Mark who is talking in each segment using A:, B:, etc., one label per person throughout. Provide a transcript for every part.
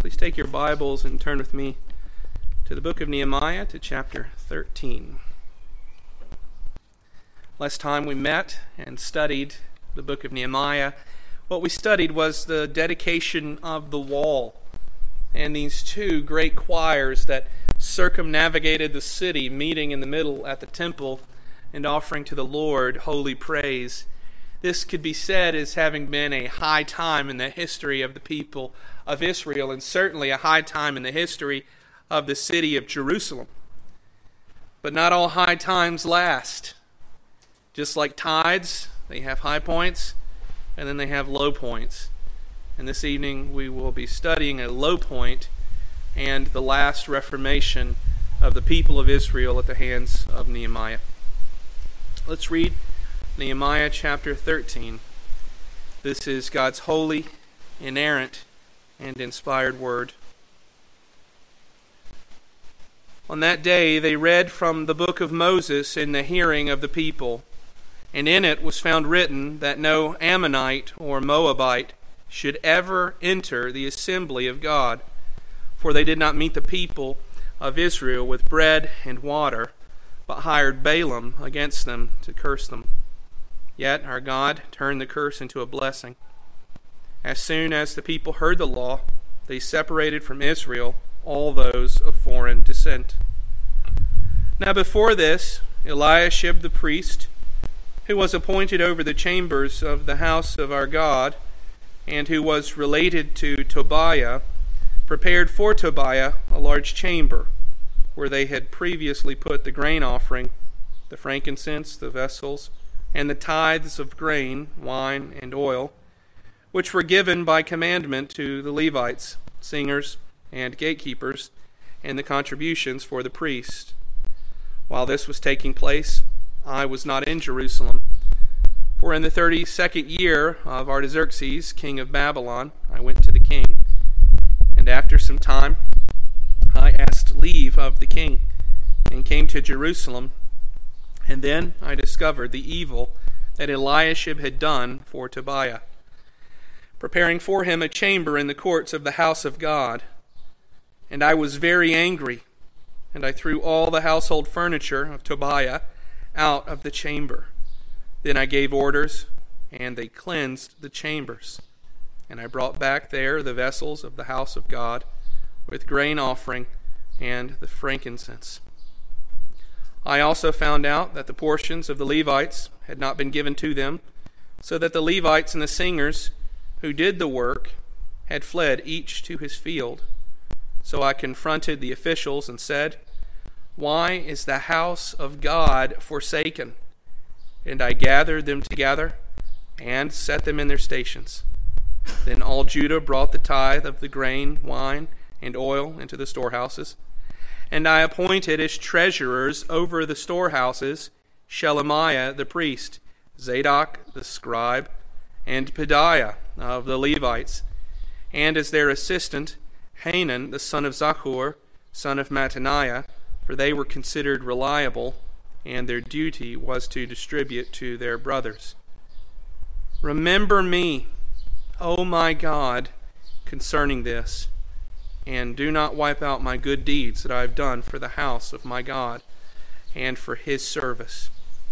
A: Please take your Bibles and turn with me to the book of Nehemiah, to chapter 13. Last time we met and studied the book of Nehemiah, what we studied was the dedication of the wall and these two great choirs that circumnavigated the city, meeting in the middle at the temple and offering to the Lord holy praise. This could be said as having been a high time in the history of the people of Israel, and certainly a high time in the history of the city of Jerusalem. But not all high times last. Just like tides, they have high points, and then they have low points. And this evening we will be studying a low point and the last reformation of the people of Israel at the hands of Nehemiah. Let's read Nehemiah chapter 13. This is God's holy, inerrant, and inspired word. On that day they read from the book of Moses in the hearing of the people, and in it was found written that no Ammonite or Moabite should ever enter the assembly of God, for they did not meet the people of Israel with bread and water, but hired Balaam against them to curse them. Yet our God turned the curse into a blessing. As soon as the people heard the law, they separated from Israel all those of foreign descent. Now before this, Eliashib the priest, who was appointed over the chambers of the house of our God, and who was related to Tobiah, prepared for Tobiah a large chamber, where they had previously put the grain offering, the frankincense, the vessels, and the tithes of grain, wine, and oil, which were given by commandment to the Levites, singers, and gatekeepers, and the contributions for the priest. While this was taking place, I was not in Jerusalem, for in the 32nd year of Artaxerxes, king of Babylon, I went to the king. And after some time, I asked leave of the king, and came to Jerusalem. And then I discovered the evil that Eliashib had done for Tobiah, preparing for him a chamber in the courts of the house of God. And I was very angry, and I threw all the household furniture of Tobiah out of the chamber. Then I gave orders, and they cleansed the chambers. And I brought back there the vessels of the house of God, with grain offering and the frankincense. I also found out that the portions of the Levites had not been given to them, so that the Levites and the singers who did the work had fled each to his field. So I confronted the officials and said, "Why is the house of God forsaken?" And I gathered them together and set them in their stations. Then all Judah brought the tithe of the grain, wine, and oil into the storehouses. And I appointed as treasurers over the storehouses Shelemiah the priest, Zadok the scribe, and Pedaiah of the Levites, and as their assistant Hanan the son of Zachor, son of Mattaniah, for they were considered reliable, and their duty was to distribute to their brothers. Remember me, O my God, concerning this, and do not wipe out my good deeds that I have done for the house of my God and for his service.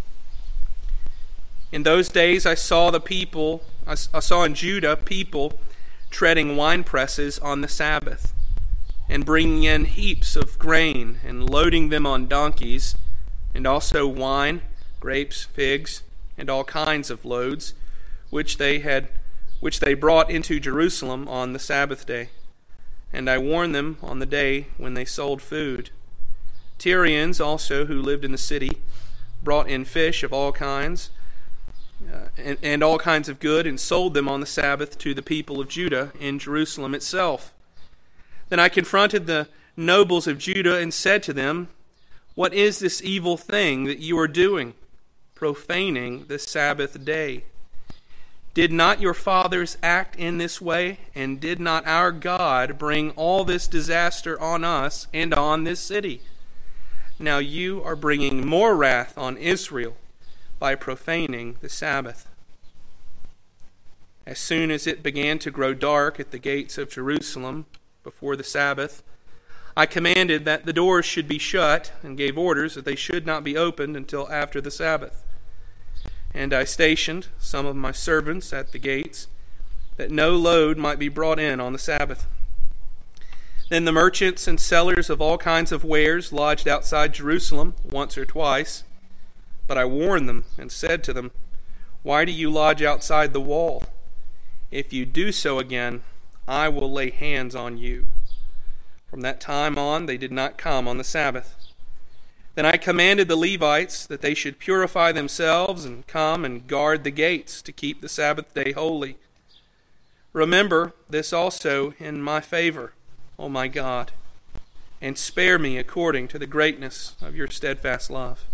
A: In those days I saw in Judah people treading wine presses on the Sabbath, and bringing in heaps of grain and loading them on donkeys, and also wine, grapes, figs, and all kinds of loads, which they brought into Jerusalem on the Sabbath day. And I warned them on the day when they sold food. Tyrians also, who lived in the city, brought in fish of all kinds, and all kinds of good, and sold them on the Sabbath to the people of Judah in Jerusalem itself. Then I confronted the nobles of Judah and said to them, "What is this evil thing that you are doing, profaning the Sabbath day? Did not your fathers act in this way, and did not our God bring all this disaster on us and on this city? Now you are bringing more wrath on Israel by profaning the Sabbath." As soon as it began to grow dark at the gates of Jerusalem, before the Sabbath, I commanded that the doors should be shut, and gave orders that they should not be opened until after the Sabbath. And I stationed some of my servants at the gates, that no load might be brought in on the Sabbath. Then the merchants and sellers of all kinds of wares lodged outside Jerusalem once or twice. But I warned them and said to them, "Why do you lodge outside the wall? If you do so again, I will lay hands on you." From that time on, they did not come on the Sabbath. Then I commanded the Levites that they should purify themselves and come and guard the gates to keep the Sabbath day holy. Remember this also in my favor, O my God, and spare me according to the greatness of your steadfast love.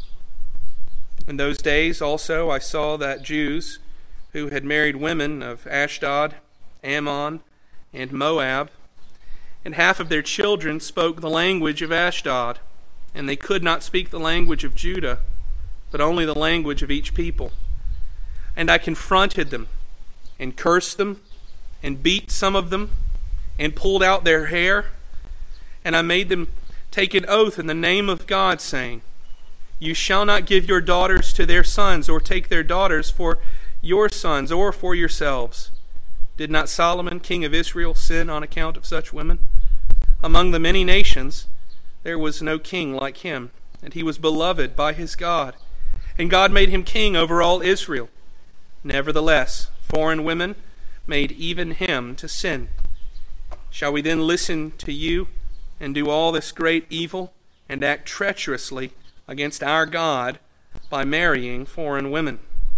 A: In those days also I saw that Jews who had married women of Ashdod, Ammon, and Moab, and half of their children spoke the language of Ashdod, and they could not speak the language of Judah, but only the language of each people. And I confronted them, and cursed them, and beat some of them, and pulled out their hair, and I made them take an oath in the name of God, saying, "You shall not give your daughters to their sons, or take their daughters for your sons, or for yourselves." Did not Solomon, king of Israel, sin on account of such women? Among the many nations there was no king like him, and he was beloved by his God, and God made him king over all Israel. Nevertheless, foreign women made even him to sin. Shall we then listen to you and do all this great evil and act treacherously against our God by marrying foreign women?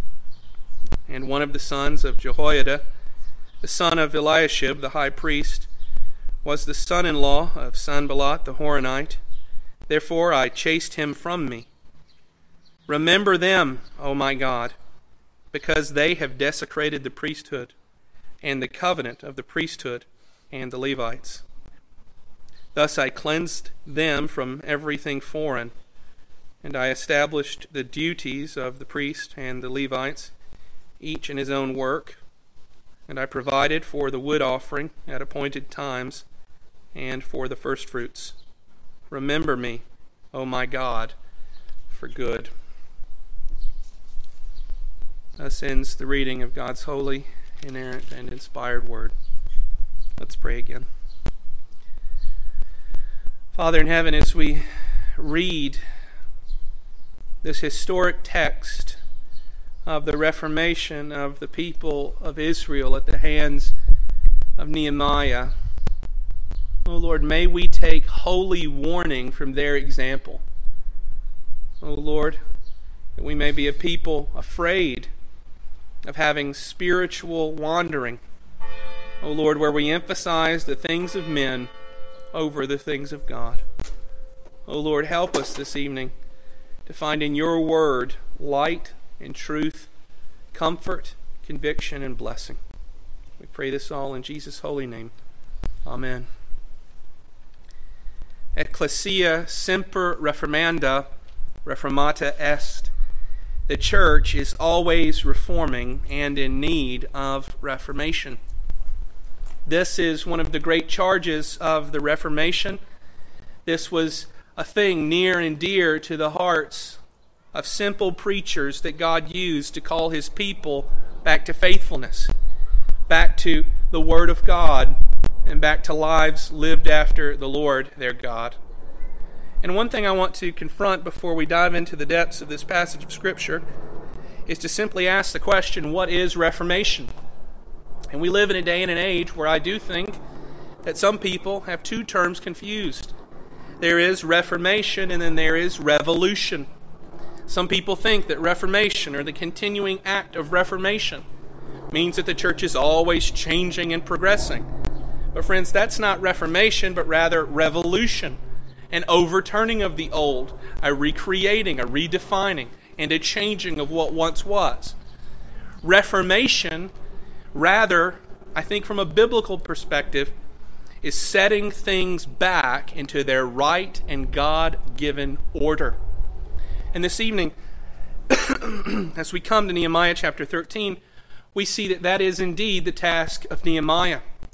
A: And one of the sons of Jehoiada, the son of Eliashib the high priest, was the son-in-law of Sanballat the Horonite. Therefore I chased him from me. Remember them, O my God, because they have desecrated the priesthood and the covenant of the priesthood and the Levites. Thus I cleansed them from everything foreign, and I established the duties of the priest and the Levites, each in his own work, and I provided for the wood offering at appointed times and for the firstfruits. Remember me, O my God, for good. Thus ends the reading of God's holy, inerrant, and inspired word. Let's pray again. Father in heaven, as we read this historic text of the reformation of the people of Israel at the hands of Nehemiah, O Lord, may we take holy warning from their example. O Lord, that we may be a people afraid of having spiritual wandering. O Lord, where we emphasize the things of men over the things of God. O Lord, help us this evening to find in your word light and truth, comfort, conviction, and blessing. We pray this all in Jesus' holy name. Amen. Ecclesia semper reformanda, reformata est. The church is always reforming and in need of reformation. This is one of the great charges of the Reformation. This was a thing near and dear to the hearts of simple preachers that God used to call his people back to faithfulness, back to the Word of God, and back to lives lived after the Lord their God. And one thing I want to confront before we dive into the depths of this passage of Scripture is to simply ask the question, what is Reformation? And we live in a day and an age where I do think that some people have two terms confused. There is Reformation and then there is revolution. Some people think that Reformation, or the continuing act of Reformation, means that the church is always changing and progressing. But friends, that's not Reformation, but rather revolution. An overturning of the old, a recreating, a redefining, and a changing of what once was. Reformation, rather, I think from a biblical perspective, is setting things back into their right and God-given order. And this evening, as we come to Nehemiah chapter 13, we see that that is indeed the task of Nehemiah.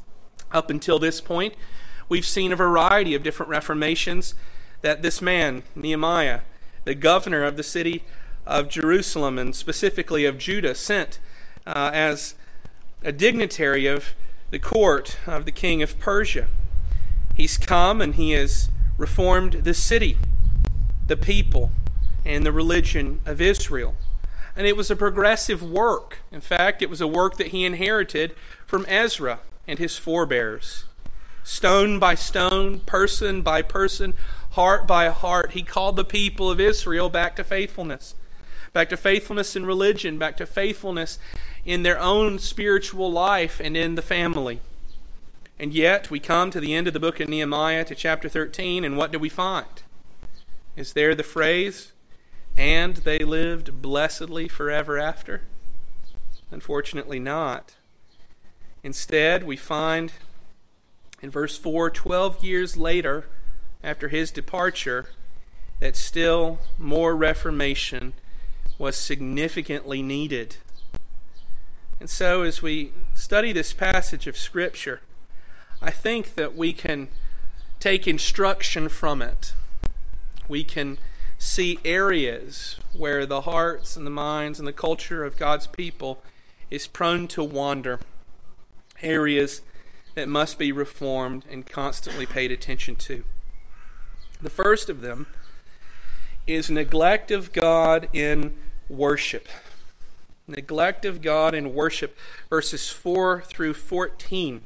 A: Up until this point, we've seen a variety of different reformations that this man, Nehemiah, the governor of the city of Jerusalem and specifically of Judah, sent as a dignitary of the court of the king of Persia. He's come and he has reformed the city, the people, and the religion of Israel. And it was a progressive work. In fact, it was a work that he inherited from Ezra and his forebears. Stone by stone, person by person, heart by heart, he called the people of Israel back to faithfulness. Back to faithfulness in religion, back to faithfulness in their own spiritual life and in the family. And yet, we come to the end of the book of Nehemiah, to chapter 13, and what do we find? Is there the phrase, "And they lived blessedly forever after"? Unfortunately not. Instead, we find in verse 4, 12 years later, after his departure, that still more reformation was significantly needed. And so as we study this passage of Scripture, I think that we can take instruction from it. We can see areas where the hearts and the minds and the culture of God's people is prone to wander. Areas that must be reformed and constantly paid attention to. The first of them is neglect of God in worship. Neglect of God in worship, verses 4 through 14.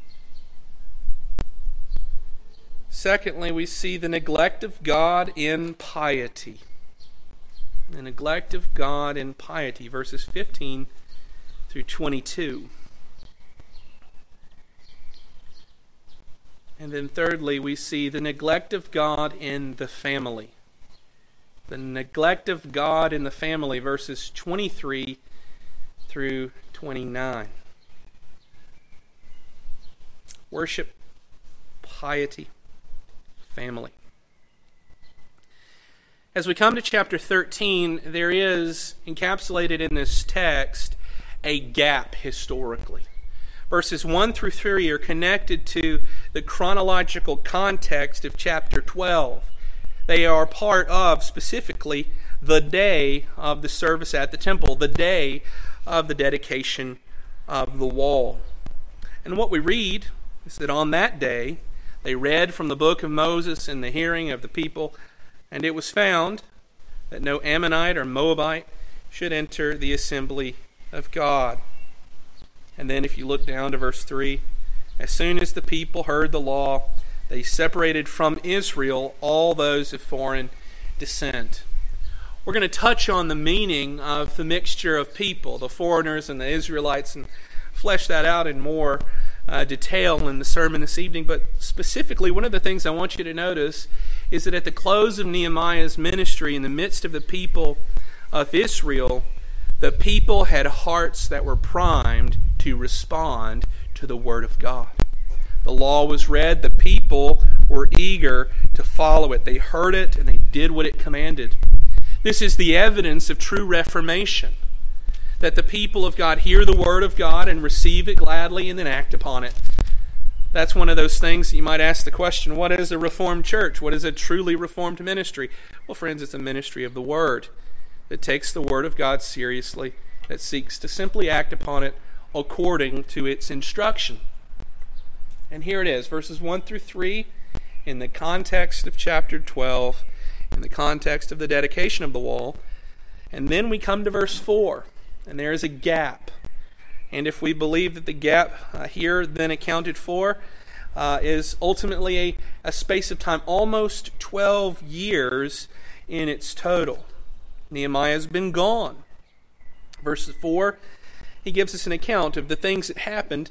A: Secondly, we see the neglect of God in piety. The neglect of God in piety, verses 15 through 22. And then thirdly, we see the neglect of God in the family. The neglect of God in the family, verses 23 through 29. Worship, piety, family. As we come to chapter 13, there is encapsulated in this text a gap historically. Verses 1 through 3 are connected to the chronological context of chapter 12. They are part of, specifically, the day of the service at the temple, the day of the dedication of the wall. And what we read is that on that day, they read from the book of Moses in the hearing of the people, and it was found that no Ammonite or Moabite should enter the assembly of God. And then if you look down to verse 3, as soon as the people heard the law, they separated from Israel all those of foreign descent. We're going to touch on the meaning of the mixture of people, the foreigners and the Israelites, and flesh that out in more detail in the sermon this evening. But specifically, one of the things I want you to notice is that at the close of Nehemiah's ministry, in the midst of the people of Israel, the people had hearts that were primed to respond to the Word of God. The law was read, the people were eager to follow it. They heard it and they did what it commanded. This is the evidence of true reformation, that the people of God hear the Word of God and receive it gladly and then act upon it. That's one of those things you might ask the question, what is a Reformed church? What is a truly Reformed ministry? Well, friends, it's a ministry of the Word that takes the Word of God seriously, that seeks to simply act upon it according to its instruction. And here it is, verses 1 through 3, in the context of chapter 12, in the context of the dedication of the wall. And then we come to verse 4, and there is a gap. And if we believe that the gap here then accounted for is ultimately a space of time, almost 12 years in its total. Nehemiah has been gone. Verse 4, he gives us an account of the things that happened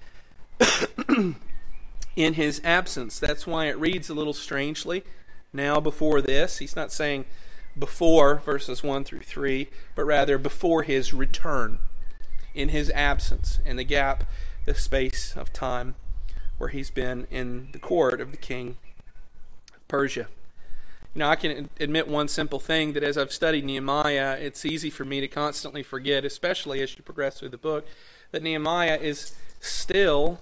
A: in his absence. That's why it reads a little strangely. Now before this, he's not saying before verses 1 through 3, but rather before his return, in his absence, in the gap, the space of time where he's been in the court of the king of Persia. You know, I can admit one simple thing, that as I've studied Nehemiah, it's easy for me to constantly forget, especially as you progress through the book, that Nehemiah is still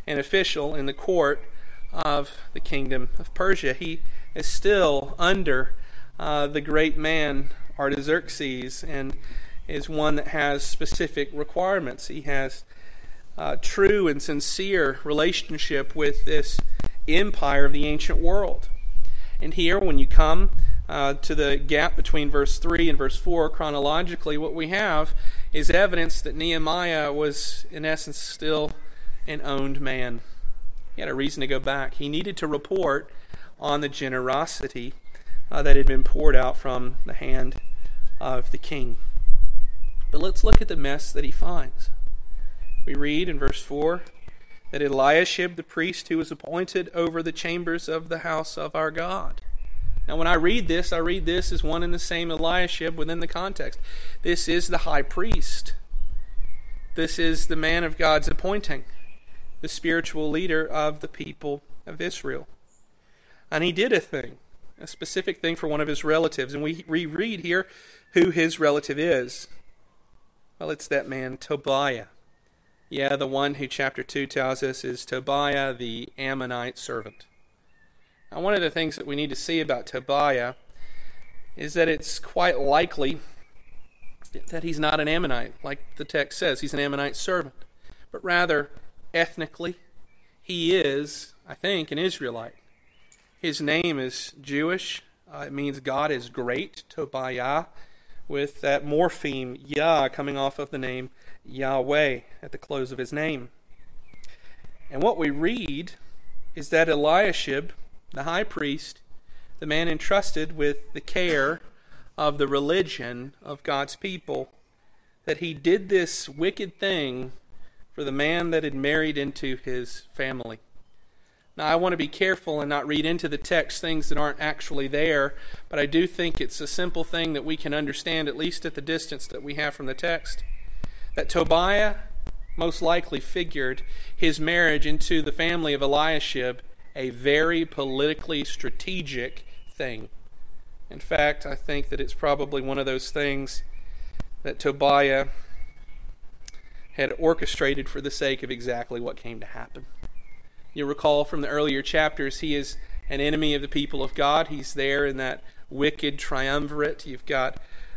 A: an official in the court of the kingdom of Persia. He is still under the great man Artaxerxes, and is one that has specific requirements. He has true and sincere relationship with this empire of the ancient world. And here, when you come to the gap between verse 3 and verse 4, chronologically, what we have is evidence that Nehemiah was, in essence, still an owned man. He had a reason to go back. He needed to report on the generosity that had been poured out from the hand of the king. But let's look at the mess that he finds. We read in verse 4 that Eliashib, the priest who was appointed over the chambers of the house of our God. Now when I read this as one and the same Eliashib within the context. This is the high priest. This is the man of God's appointing, the spiritual leader of the people of Israel. And he did a specific thing for one of his relatives. And we read here who his relative is. Well, it's that man Tobiah. Yeah, the one who chapter 2 tells us is Tobiah, the Ammonite servant. Now, one of the things that we need to see about Tobiah is that it's quite likely that he's not an Ammonite, like the text says. He's an Ammonite servant. But rather, ethnically, he is, I think, an Israelite. His name is Jewish. It means God is great, Tobiah, with that morpheme, Yah, coming off of the name Yahweh at the close of his name. And what we read is that Eliashib, the high priest, the man entrusted with the care of the religion of God's people, that he did this wicked thing for the man that had married into his family. Now, I want to be careful and not read into the text things that aren't actually there, but I do think it's a simple thing that we can understand, at least at the distance that we have from the text, that Tobiah most likely figured his marriage into the family of Eliashib a very politically strategic thing. In fact, I think that it's probably one of those things that Tobiah had orchestrated for the sake of exactly what came to happen. You'll recall from the earlier chapters, he is an enemy of the people of God. He's there in that wicked triumvirate. You've got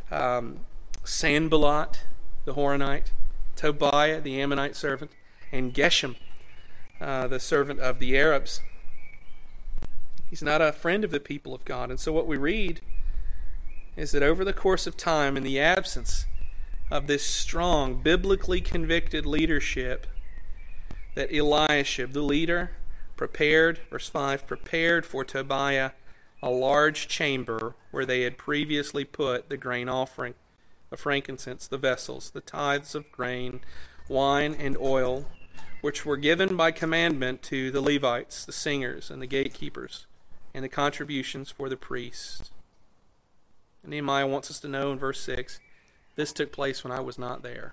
A: Sanballat, the Horonite, Tobiah, the Ammonite servant, and Geshem, the servant of the Arabs. He's not a friend of the people of God. And so what we read is that over the course of time, in the absence of this strong, biblically convicted leadership, that Eliashib, the leader, prepared, verse 5, prepared for Tobiah a large chamber where they had previously put the grain offering, the frankincense, the vessels, the tithes of grain, wine, and oil, which were given by commandment to the Levites, the singers, and the gatekeepers, and the contributions for the priests. And Nehemiah wants us to know in verse 6, this took place when I was not there.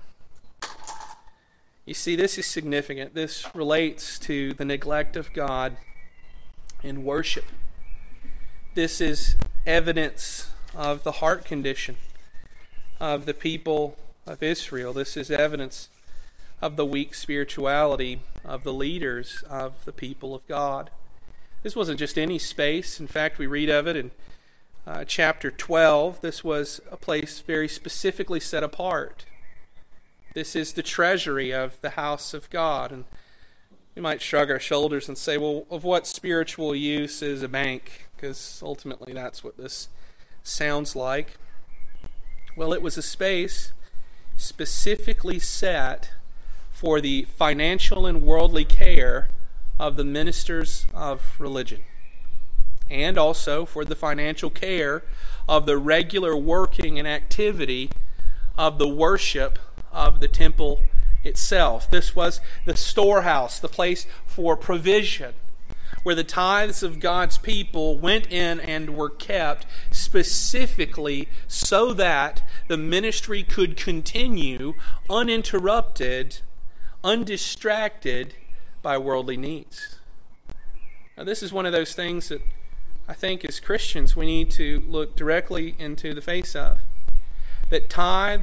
A: You see, this is significant. This relates to the neglect of God in worship. This is evidence of the heart condition of the people of Israel. This is evidence of the weak spirituality of the leaders of the people of God. This wasn't just any space. In fact, we read of it in chapter 12. This was a place very specifically set apart. This is the treasury of the house of God. And we might shrug our shoulders and say, well, of what spiritual use is a bank? Because ultimately that's what this sounds like. Well, it was a space specifically set for the financial and worldly care of the ministers of religion, and also for the financial care of the regular working and activity of the worship of the temple itself. This was the storehouse, the place for provision, where the tithes of God's people went in and were kept specifically so that the ministry could continue uninterrupted, undistracted by worldly needs. Now, this is one of those things that I think as Christians we need to look directly into the face of. That tithes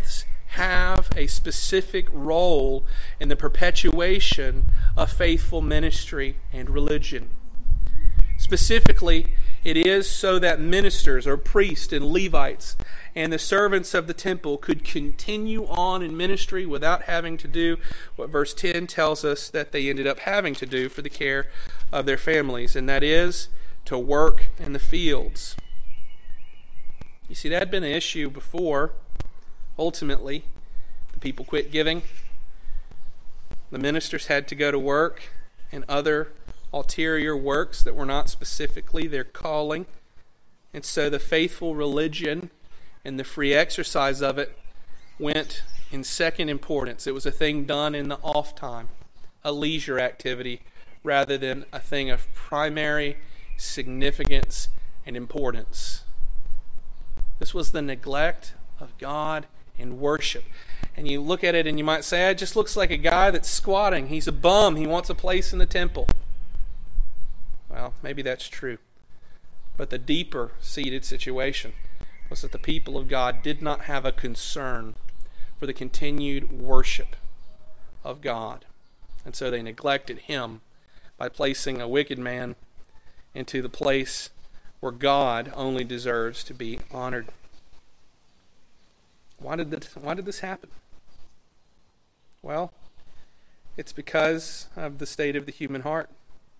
A: have a specific role in the perpetuation of faithful ministry and religion. Specifically, it is so that ministers or priests and Levites and the servants of the temple could continue on in ministry without having to do what verse 10 tells us that they ended up having to do for the care of their families, and that is to work in the fields. You see, that had been an issue before. Ultimately, the people quit giving. The ministers had to go to work and other ulterior works that were not specifically their calling. And so the faithful religion and the free exercise of it went in second importance. It was a thing done in the off time, a leisure activity, rather than a thing of primary significance and importance. This was the neglect of God in worship. And you look at it and you might say, it just looks like a guy that's squatting. He's a bum. He wants a place in the temple. Well, maybe that's true. But the deeper seated situation was that the people of God did not have a concern for the continued worship of God. And so they neglected Him by placing a wicked man into the place where God only deserves to be honored. Why did this happen? Well, it's because of the state of the human heart.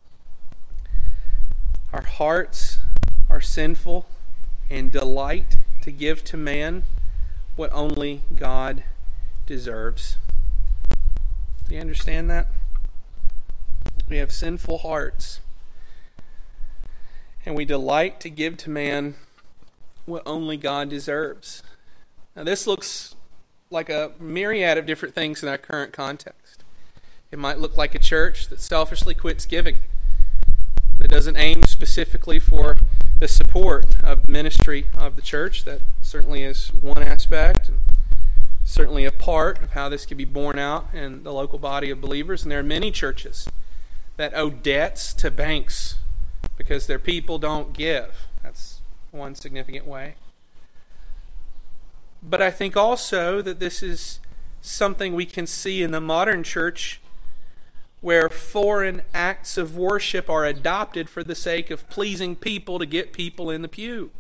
A: Our hearts are sinful and delight to give to man what only God deserves. Do you understand that? We have sinful hearts, and we delight to give to man what only God deserves. Now, this looks like a myriad of different things in our current context. It might look like a church that selfishly quits giving, that doesn't aim specifically for the support of the ministry of the church. That certainly is one aspect, and certainly a part of how this can be borne out in the local body of believers. And there are many churches that owe debts to banks because their people don't give. That's one significant way. But I think also that this is something we can see in the modern church, where foreign acts of worship are adopted for the sake of pleasing people to get people in the pew.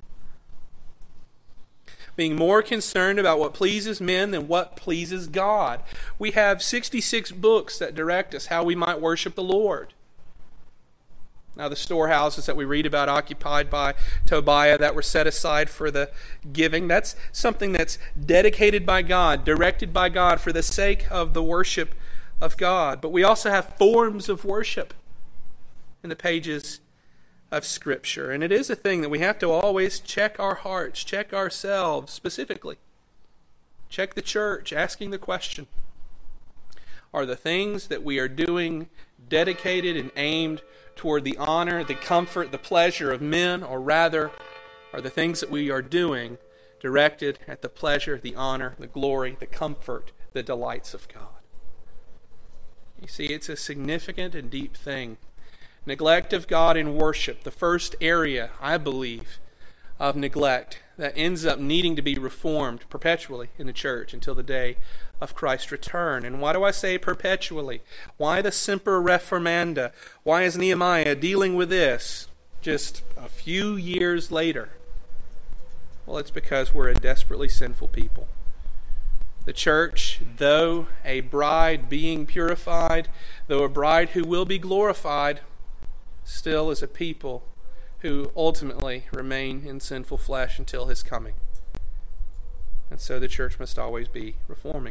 A: Being more concerned about what pleases men than what pleases God. We have 66 books that direct us how we might worship the Lord. Now, the storehouses that we read about occupied by Tobiah that were set aside for the giving, that's something that's dedicated by God, directed by God for the sake of the worship of God. But we also have forms of worship in the pages of Scripture. And it is a thing that we have to always check our hearts, check ourselves specifically. Check the church, asking the question, are the things that we are doing dedicated and aimed toward the honor, the comfort, the pleasure of men, or rather are the things that we are doing directed at the pleasure, the honor, the glory, the comfort, the delights of God? You see, it's a significant and deep thing. Neglect of God in worship, the first area, I believe, of neglect that ends up needing to be reformed perpetually in the church until the day of Christ's return. And why do I say perpetually? Why the semper reformanda? Why is Nehemiah dealing with this just a few years later? Well, it's because we're a desperately sinful people. The church, though a bride being purified, though a bride who will be glorified, still is a people who ultimately remain in sinful flesh until His coming. And so the church must always be reforming.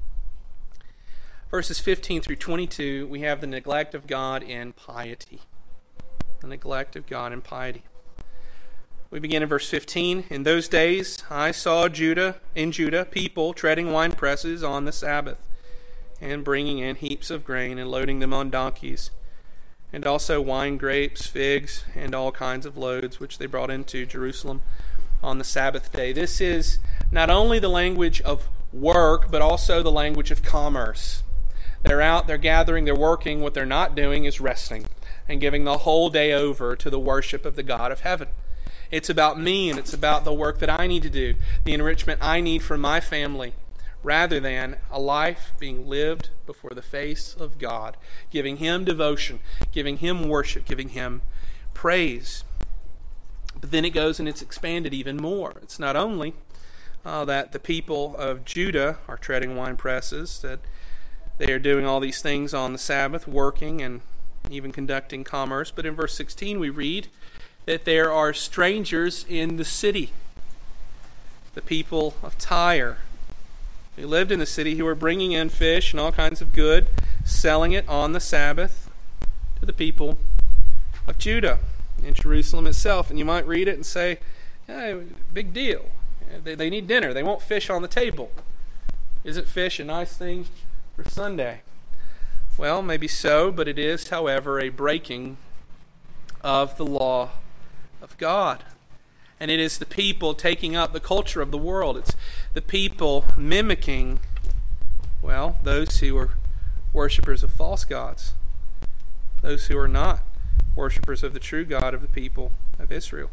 A: Verses 15 through 22, we have the neglect of God in piety. The neglect of God in piety. We begin in verse 15. In those days I saw in Judah people treading wine presses on the Sabbath, and bringing in heaps of grain and loading them on donkeys, and also wine, grapes, figs, and all kinds of loads, which they brought into Jerusalem on the Sabbath day. This is not only the language of work, but also the language of commerce. They're out, they're gathering, they're working. What they're not doing is resting and giving the whole day over to the worship of the God of heaven. It's about me, and it's about the work that I need to do, the enrichment I need for my family, rather than a life being lived before the face of God, giving Him devotion, giving Him worship, giving Him praise. But then it goes and it's expanded even more. It's not only that the people of Judah are treading wine presses, that they are doing all these things on the Sabbath, working and even conducting commerce, but in verse 16 we read that there are strangers in the city. The people of Tyre who lived in the city, who were bringing in fish and all kinds of good, selling it on the Sabbath to the people of Judah in Jerusalem itself. And you might read it and say, yeah, big deal. They need dinner. They want fish on the table. Isn't fish a nice thing for Sunday? Well, maybe so, but it is, however, a breaking of the law of God. And it is the people taking up the culture of the world. It's the people mimicking, well, those who are worshipers of false gods, those who are not worshipers of the true God of the people of Israel.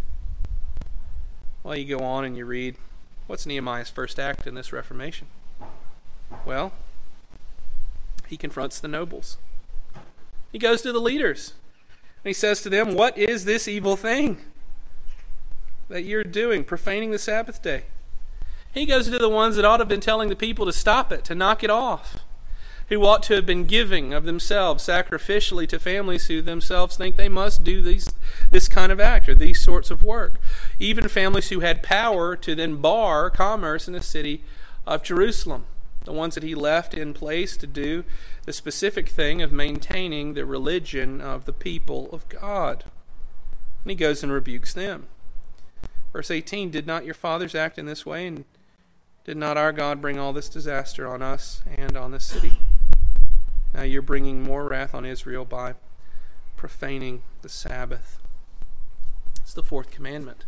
A: Well, you go on and you read, what's Nehemiah's first act in this Reformation? Well, he confronts the nobles. He goes to the leaders. And he says to them, what is this evil thing that you're doing, profaning the Sabbath day? He goes to the ones that ought to have been telling the people to stop it, to knock it off, who ought to have been giving of themselves sacrificially to families who themselves think they must do this kind of act or these sorts of work. Even families who had power to then bar commerce in the city of Jerusalem, the ones that he left in place to do the specific thing of maintaining the religion of the people of God. And he goes and rebukes them. Verse 18, did not your fathers act in this way, and did not our God bring all this disaster on us and on this city? Now you're bringing more wrath on Israel by profaning the Sabbath. It's the fourth commandment.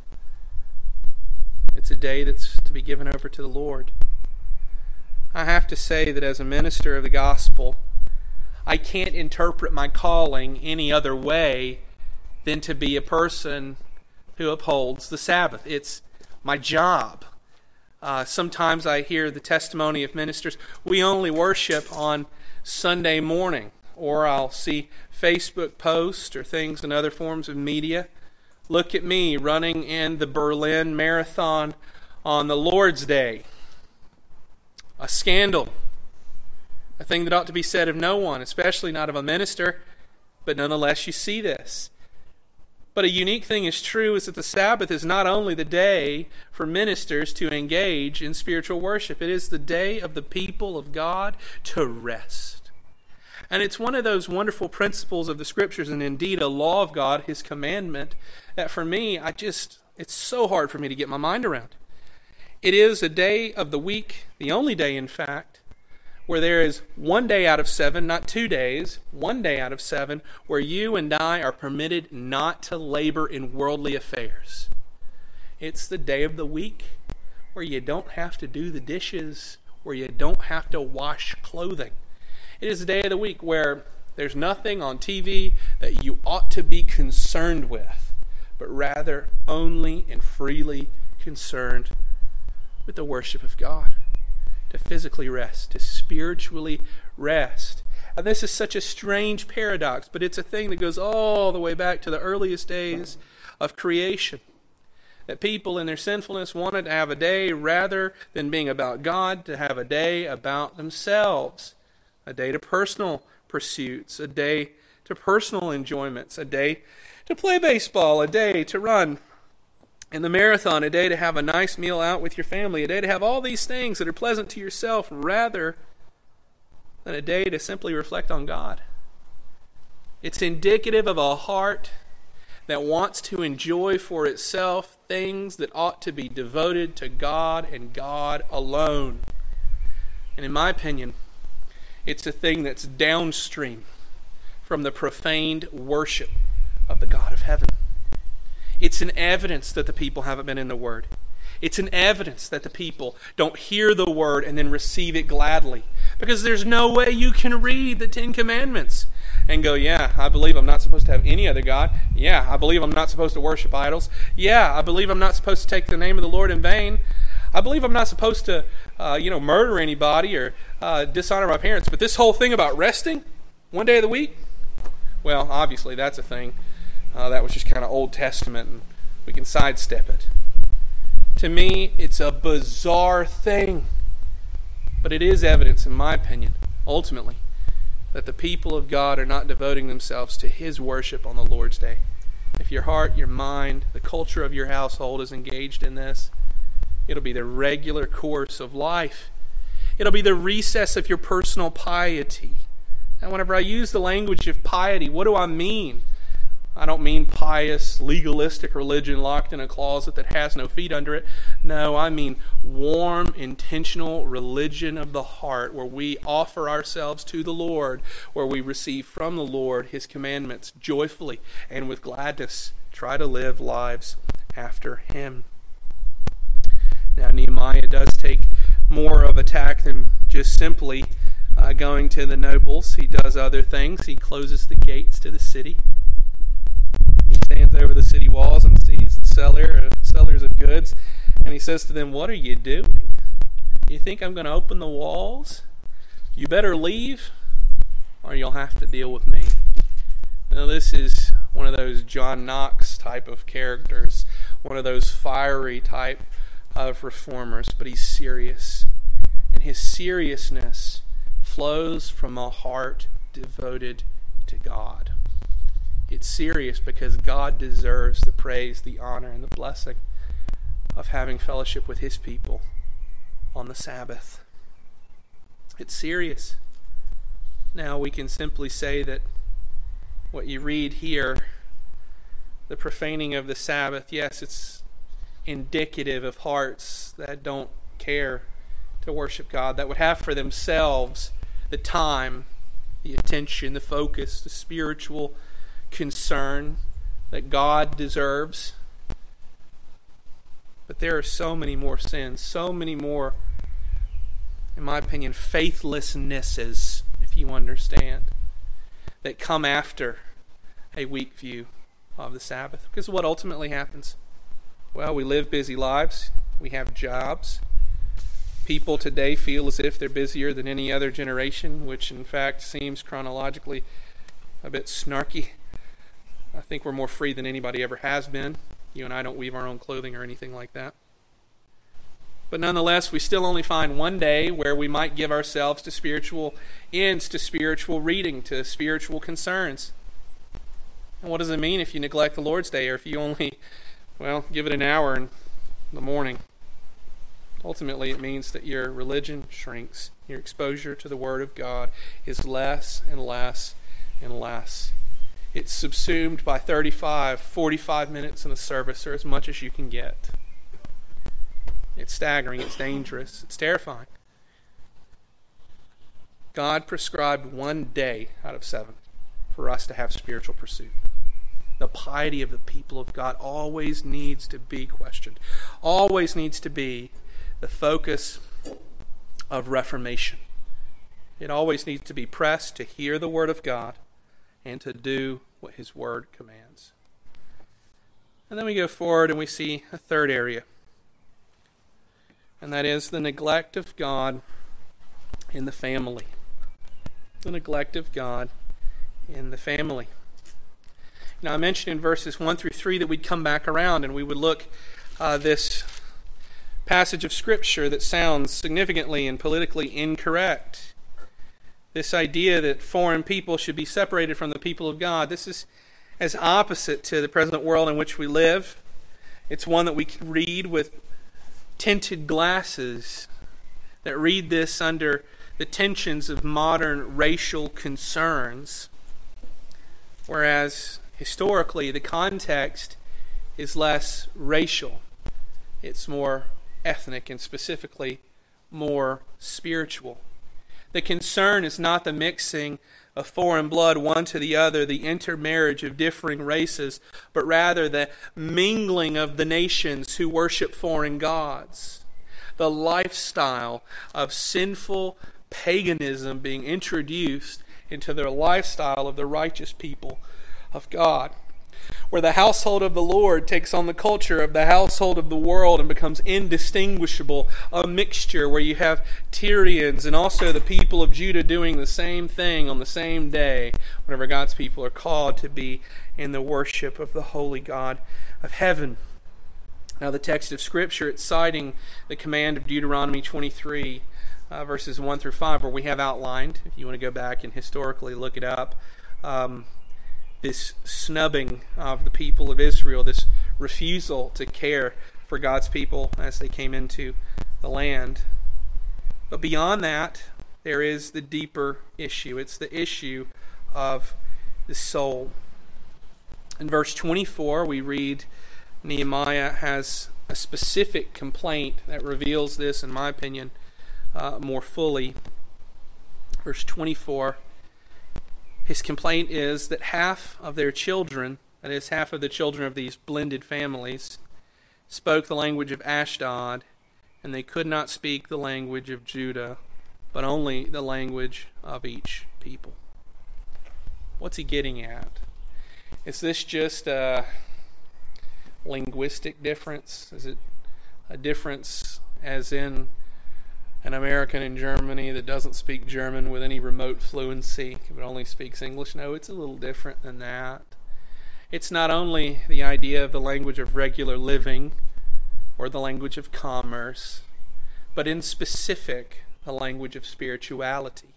A: It's a day that's to be given over to the Lord. I have to say that as a minister of the gospel, I can't interpret my calling any other way than to be a person who upholds the Sabbath. It's my job. Sometimes I hear the testimony of ministers, we only worship on Sunday morning. Or I'll see Facebook posts or things in other forms of media. Look at me running in the Berlin Marathon on the Lord's Day. A scandal. A thing that ought to be said of no one, especially not of a minister. But nonetheless, you see this. But a unique thing is true is that the Sabbath is not only the day for ministers to engage in spiritual worship. It is the day of the people of God to rest. And it's one of those wonderful principles of the Scriptures, and indeed a law of God, His commandment, that for me, it's so hard for me to get my mind around. It is a day of the week, the only day in fact, where there is one day out of 7, not 2 days, one day out of 7, where you and I are permitted not to labor in worldly affairs. It's the day of the week where you don't have to do the dishes, where you don't have to wash clothing. It is the day of the week where there's nothing on TV that you ought to be concerned with, but rather only and freely concerned with the worship of God. To physically rest, to spiritually rest. And this is such a strange paradox, but it's a thing that goes all the way back to the earliest days of creation. That people in their sinfulness wanted to have a day rather than being about God, to have a day about themselves. A day to personal pursuits, a day to personal enjoyments, a day to play baseball, a day to run in the marathon, a day to have a nice meal out with your family, a day to have all these things that are pleasant to yourself rather than a day to simply reflect on God. It's indicative of a heart that wants to enjoy for itself things that ought to be devoted to God and God alone. And in my opinion, it's a thing that's downstream from the profaned worship of the God of heaven. It's an evidence that the people haven't been in the Word. It's an evidence that the people don't hear the Word and then receive it gladly. Because there's no way you can read the 10 Commandments and go, yeah, I believe I'm not supposed to have any other God. Yeah, I believe I'm not supposed to worship idols. Yeah, I believe I'm not supposed to take the name of the Lord in vain. I believe I'm not supposed to murder anybody or dishonor my parents. But this whole thing about resting one day of the week, well, obviously that's a thing. That was just kind of Old Testament, and we can sidestep it. To me, it's a bizarre thing. But it is evidence, in my opinion, ultimately, that the people of God are not devoting themselves to His worship on the Lord's Day. If your heart, your mind, the culture of your household is engaged in this, it'll be the regular course of life. It'll be the recess of your personal piety. And whenever I use the language of piety, what do I mean? I don't mean pious, legalistic religion locked in a closet that has no feet under it. No, I mean warm, intentional religion of the heart, where we offer ourselves to the Lord, where we receive from the Lord His commandments joyfully and with gladness. Try to live lives after Him. Now, Nehemiah does take more of a tack than just simply going to the nobles. He does other things. He closes the gates to the city. He stands over the city walls and sees the sellers of goods, and he says to them, "What are you doing? You think I'm going to open the walls? You better leave, or you'll have to deal with me." Now, this is one of those John Knox type of characters, one of those fiery type of reformers, but he's serious. And his seriousness flows from a heart devoted to God. It's serious because God deserves the praise, the honor, and the blessing of having fellowship with His people on the Sabbath. It's serious. Now, we can simply say that what you read here, the profaning of the Sabbath, yes, it's indicative of hearts that don't care to worship God, that would have for themselves the time, the attention, the focus, the spiritual concern that God deserves. But there are so many more sins, so many more, in my opinion, faithlessnesses, if you understand, that come after a weak view of the Sabbath. Because what ultimately happens? Well, we live busy lives. We have jobs. People today feel as if they're busier than any other generation, which in fact seems chronologically a bit snarky. I think we're more free than anybody ever has been. You and I don't weave our own clothing or anything like that. But nonetheless, we still only find one day where we might give ourselves to spiritual ends, to spiritual reading, to spiritual concerns. And what does it mean if you neglect the Lord's Day, or if you only, give it an hour in the morning? Ultimately, it means that your religion shrinks. Your exposure to the Word of God is less and less and less. It's subsumed by 35, 45 minutes in the service, or as much as you can get. It's staggering, it's dangerous, it's terrifying. God prescribed one day out of 7 for us to have spiritual pursuit. The piety of the people of God always needs to be questioned, always needs to be the focus of reformation. It always needs to be pressed to hear the Word of God and to do what His Word commands. And then we go forward and we see a third area, and that is the neglect of God in the family. The neglect of God in the family. Now, I mentioned in verses 1 through 3 that we'd come back around and we would look this passage of Scripture that sounds significantly and politically incorrect. This idea that foreign people should be separated from the people of God, this is as opposite to the present world in which we live. It's one that we can read with tinted glasses, that read this under the tensions of modern racial concerns, whereas historically the context is less racial. It's more ethnic and specifically more spiritual. The concern is not the mixing of foreign blood one to the other, the intermarriage of differing races, but rather the mingling of the nations who worship foreign gods. The lifestyle of sinful paganism being introduced into the lifestyle of the righteous people of God. where the household of the Lord takes on the culture of the household of the world and becomes indistinguishable, a mixture where you have Tyrians and also the people of Judah doing the same thing on the same day whenever God's people are called to be in the worship of the holy God of heaven. Now the text of Scripture, it's citing the command of Deuteronomy 23, verses 1 through 5, where we have outlined, if you want to go back and historically look it up, this snubbing of the people of Israel, this refusal to care for God's people as they came into the land. But beyond that, there is the deeper issue. It's the issue of the soul. In verse 24, we read Nehemiah has a specific complaint that reveals this, in my opinion, more fully. Verse 24, his complaint is that half of their children, that is, half of the children of these blended families, spoke the language of Ashdod, and they could not speak the language of Judah, but only the language of each people. What's he getting at? Is this just a linguistic difference? Is it a difference as in an American in Germany that doesn't speak German with any remote fluency but only speaks English? No, it's a little different than that. It's not only the idea of the language of regular living or the language of commerce, but in specific, the language of spirituality.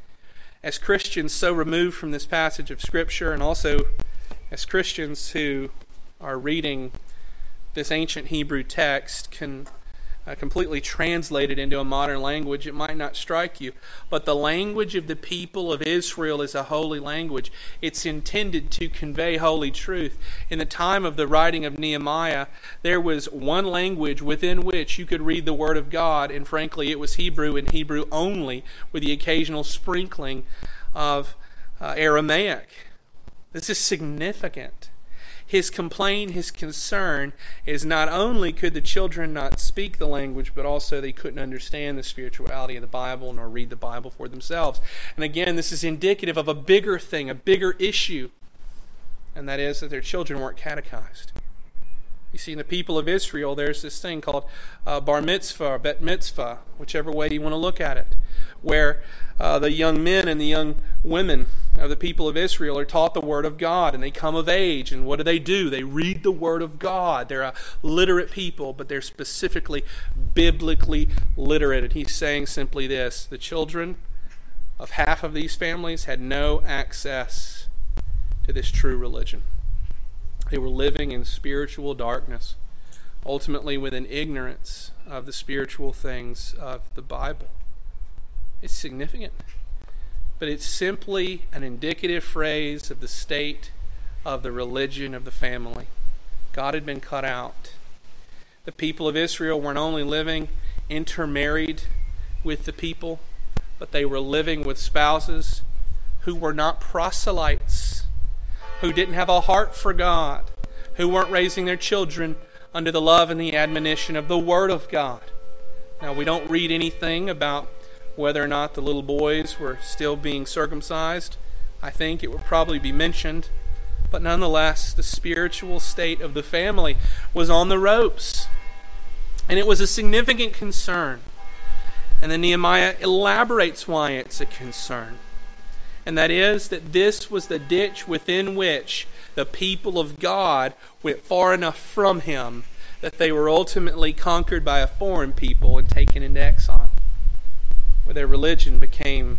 A: As Christians so removed from this passage of Scripture, and also as Christians who are reading this ancient Hebrew text can completely translate it into a modern language, it might not strike you. But the language of the people of Israel is a holy language. It's intended to convey holy truth. In the time of the writing of Nehemiah, there was one language within which you could read the Word of God, and frankly, it was Hebrew and Hebrew only, with the occasional sprinkling of Aramaic. This is significant. His complaint, his concern is not only could the children not speak the language, but also they couldn't understand the spirituality of the Bible nor read the Bible for themselves. And again, this is indicative of a bigger thing, a bigger issue, and that is that their children weren't catechized. You see, in the people of Israel, there's this thing called bar mitzvah or bet mitzvah, whichever way you want to look at it, where the young men and the young women of the people of Israel are taught the Word of God, and they come of age, and what do? They read the Word of God. They're a literate people, but they're specifically biblically literate. And he's saying simply this: the children of half of these families had no access to this true religion. They were living in spiritual darkness, ultimately with an ignorance of the spiritual things of the Bible. It's significant, but it's simply an indicative phrase of the state of the religion of the family. God had been cut out. The people of Israel weren't only living intermarried with the people, but they were living with spouses who were not proselytes, who didn't have a heart for God, who weren't raising their children under the love and the admonition of the Word of God. Now, we don't read anything about whether or not the little boys were still being circumcised. I think it would probably be mentioned. But nonetheless, the spiritual state of the family was on the ropes. And it was a significant concern. And then Nehemiah elaborates why it's a concern. And that is that this was the ditch within which the people of God went far enough from Him that they were ultimately conquered by a foreign people and taken into exile, where their religion became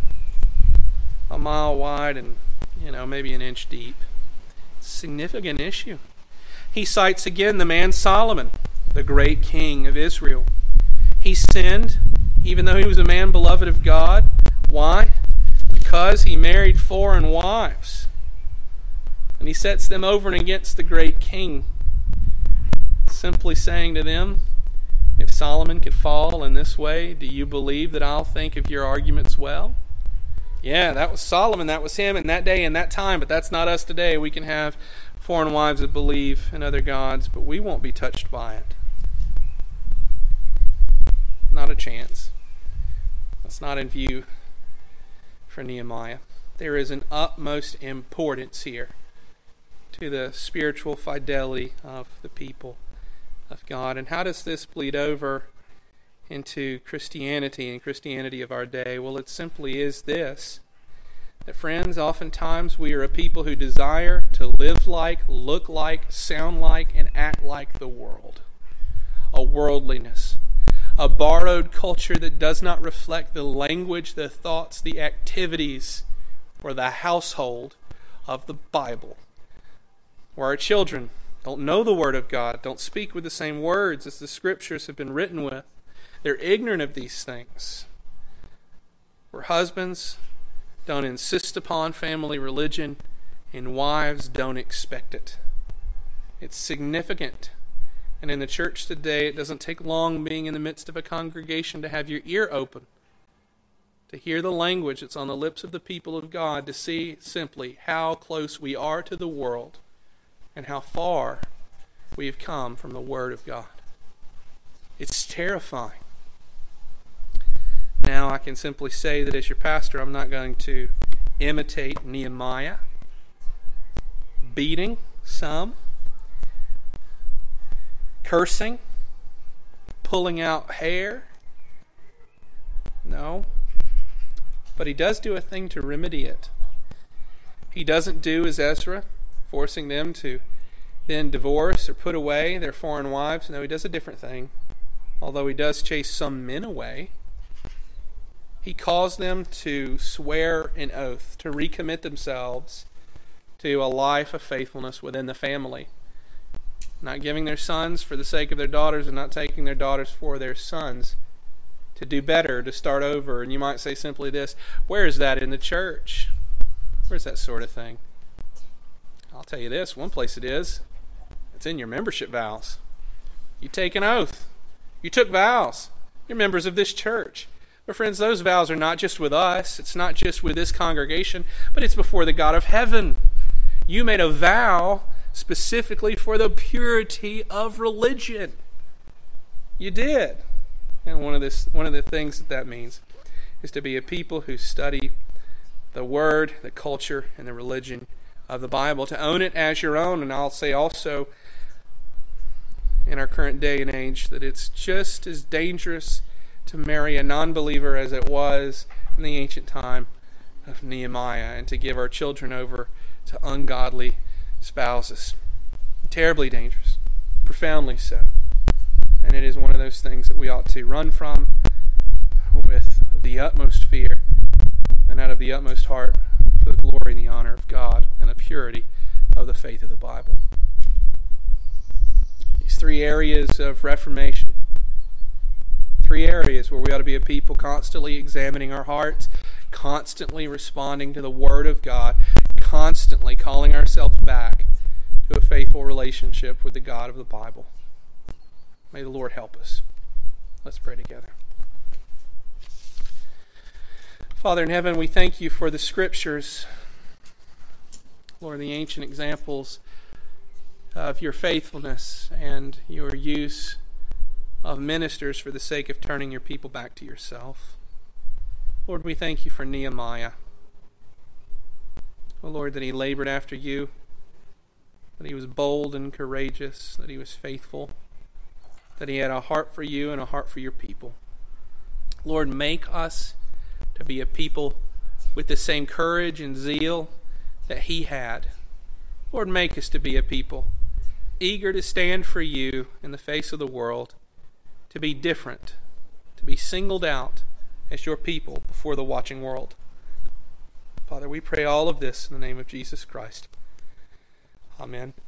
A: a mile wide and, maybe an inch deep. It's a significant issue. He cites again the man Solomon, the great king of Israel. He sinned, even though he was a man beloved of God. Why? Because he married foreign wives. And he sets them over and against the great king, simply saying to them, if Solomon could fall in this way, do you believe that I'll think of your arguments well? Yeah, that was Solomon, that was him in that day and that time, but that's not us today. We can have foreign wives that believe in other gods, but we won't be touched by it. Not a chance. That's not in view for Nehemiah. There is an utmost importance here to the spiritual fidelity of the people of God. And how does this bleed over into Christianity and Christianity of our day? Well, it simply is this: that, friends, oftentimes we are a people who desire to live like, look like, sound like, and act like the world. A worldliness, a borrowed culture that does not reflect the language, the thoughts, the activities, or the household of the Bible, where our children don't know the Word of God, don't speak with the same words as the Scriptures have been written with. They're ignorant of these things. Where husbands don't insist upon family religion and wives don't expect it. It's significant. And in the church today, it doesn't take long being in the midst of a congregation to have your ear open, to hear the language that's on the lips of the people of God, to see simply how close we are to the world and how far we have come from the Word of God. It's terrifying. Now, I can simply say that as your pastor, I'm not going to imitate Nehemiah, beating some, cursing, pulling out hair. No. But he does do a thing to remedy it. He doesn't do as Ezra, forcing them to then divorce or put away their foreign wives. No, he does a different thing. Although he does chase some men away, he calls them to swear an oath, to recommit themselves to a life of faithfulness within the family. Not giving their sons for the sake of their daughters, and not taking their daughters for their sons. To do better, to start over. And you might say simply this: where is that in the church? Where's that sort of thing? I'll tell you this, one place it is. It's in your membership vows. You take an oath. You took vows. You're members of this church. But friends, those vows are not just with us. It's not just with this congregation, but it's before the God of heaven. You made a vow specifically for the purity of religion. You did. And one of the things that means is to be a people who study the Word, the culture, and the religion of the Bible, to own it as your own. And I'll say also, in our current day and age, that it's just as dangerous to marry a non-believer as it was in the ancient time of Nehemiah, and to give our children over to ungodly spouses. Terribly dangerous, profoundly so. And it is one of those things that we ought to run from with the utmost fear and out of the utmost heart, for the glory and the honor of God and the purity of the faith of the Bible. These three areas of reformation, three areas where we ought to be a people constantly examining our hearts, constantly responding to the Word of God, constantly calling ourselves back to a faithful relationship with the God of the Bible. May the Lord help us. Let's pray together. Father in heaven, we thank you for the Scriptures, Lord, the ancient examples of your faithfulness and your use of ministers for the sake of turning your people back to yourself. Lord, we thank you for Nehemiah. Oh Lord, that he labored after you, that he was bold and courageous, that he was faithful, that he had a heart for you and a heart for your people. Lord, make us to be a people with the same courage and zeal that he had. Lord, make us to be a people eager to stand for you in the face of the world, to be different, to be singled out as your people before the watching world. Father, we pray all of this in the name of Jesus Christ. Amen.